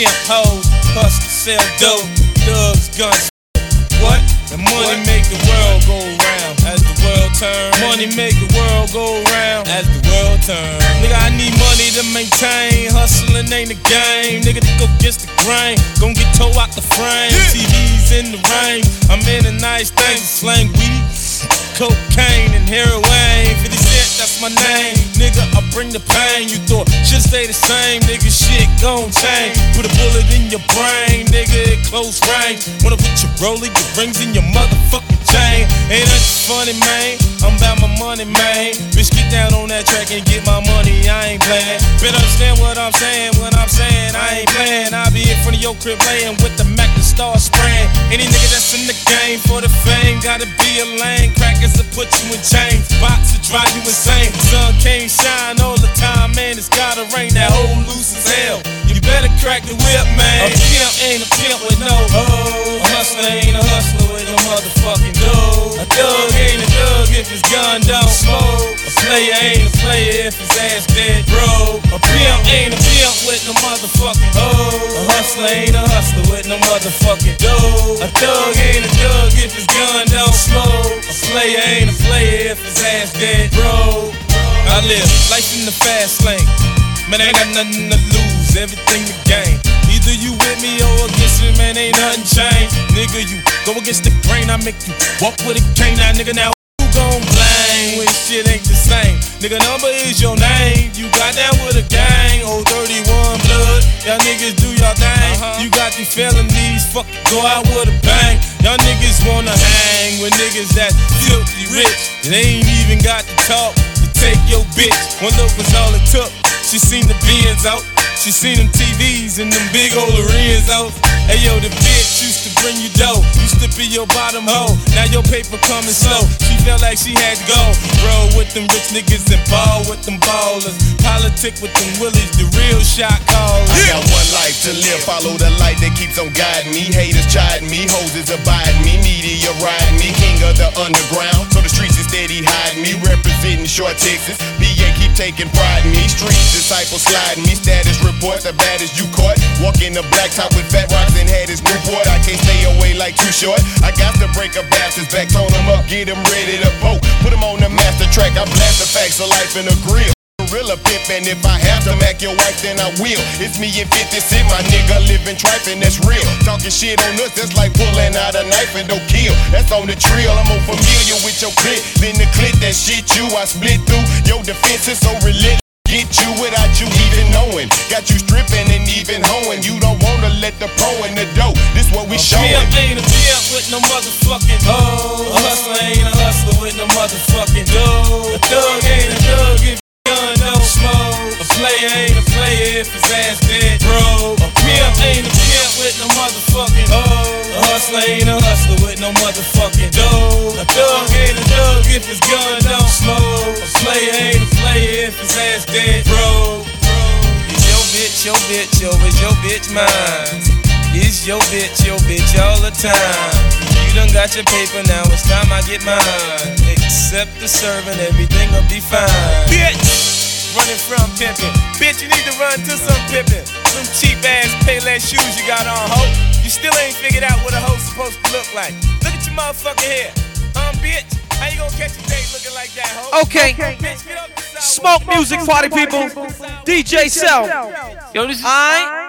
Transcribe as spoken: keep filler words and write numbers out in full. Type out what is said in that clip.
pimp, hoes, hustle, sell dope, thugs, guns. What? The money what? Make the world go round as the world turns. Money make the world go round as the world turns. Nigga, I need money to maintain. Hustling ain't a game. Nigga, to go against the grain. Gon' get towed out the frame. Yeah. T Vs in the rain. I'm in a nice thing. Slang weed, cocaine, and heroin. fifty cent, that's my name. Nigga, I bring the pain. You thought should stay the same. Nigga, shit gon' change. Put a bullet in your brain. Nigga, at close range. Wanna put your roller, your rings in your motherfucking chain. Ain't nothing funny, man. I'm about my money, man. Bitch, get down on that track and get my money. I ain't playing. Better understand what I'm saying. When I'm saying I ain't playing, I'll be in front of your crib laying with the Mac to start spraying. Any nigga that's in the game for the fame gotta be a lane. Crackers will put you in chains. Box to drive you insane. Sun can't shine all the time, man. It's gotta rain. That hole loose as hell. You better crack the whip, man. A pimp ain't a pimp with no hoe. A hustler ain't a hustler with no motherfucking dough. A thug ain't a thug if his gun don't smoke. A player ain't a player if his ass dead broke. A pimp ain't a pimp with no motherfucking hoe. A hustler ain't a hustler with no motherfucking dough. A thug ain't a thug if his gun don't smoke. A player ain't a player if his ass dead broke. I live life in the fast lane. Man, ain't got nothing to lose, everything to gain. Either you with me or against me, man, ain't nothing changed. Nigga, you go against the grain, I make you walk with a cane. Now, nigga, now who gon' blame when shit ain't the same? Nigga, number is your name. You got down with a gang, oh thirty-one blood. Y'all niggas do y'all thing. Uh-huh. You got the felonies, fuck, go out with a bang. Y'all niggas wanna hang with niggas that filthy rich. They ain't even got to talk to take your bitch. One look was all it took. She seen the Benz out, she seen them T Vs and them big old rims out. Hey yo, the bitch used to bring you dough, used to be your bottom hoe. Now your paper coming slow, she felt like she had to go. Roll with them rich niggas and ball with them ballers. Politic with them willies, the real shot callers. I got one life to live, follow the light that keeps on guiding me. Haters chiding me, hoes is abiding me. Media riding me, king of the underground. So the streets is steady hiding me, representing Short Texas. P A keep taking pride in me, streets disciples sliding me. Status report, the baddest you caught. Walking the black top with fat rocks and had his Newport. I can't stay away like Too Short. I got to break a bastard's back, tone him up, get him ready to poke. Put him on the master track, I blast the facts of life in a grill. Gorilla pimp, and if I have to mac your wife, then I will. It's me and fifty cent, my nigga living trifling, that's real. Talking shit on us, that's like pulling out a knife and don't kill. That's on the trail, I'm more familiar with your clip than the clip that shit you. I split through your defense is so relentless. Get you without you even knowing. Got you stripping and even hoeing. You don't wanna let the pro in the dough. This what we showing. A pimp ain't a pimp with no motherfucking hoe. A hustler ain't a hustler with no motherfucking dough. A thug ain't a thug if his gun don't smoke. A player ain't a player if his ass dead broke. A pimp ain't a pimp with no motherfucking hoe. A hustler ain't a hustler with no motherfucking dough. A thug ain't a thug if his gun don't smoke. A player ain't a player if his ass dead broke. Is your bitch, your bitch, yo, is your bitch mine? Is your bitch, your bitch all the time? You done got your paper, now it's time I get mine. Accept the servant, everything will be fine. Bitch! Running from pimpin'. Bitch, you need to run to some pimpin'. Some cheap ass Payless shoes you got on, ho. You still ain't figured out what a hoe's supposed to look like. Look at your motherfucking hair. Um, bitch, how you gonna catch a date looking like that, ho? Okay. Bitch, get up the Smoke music, party people. D J Self. Yo, this is I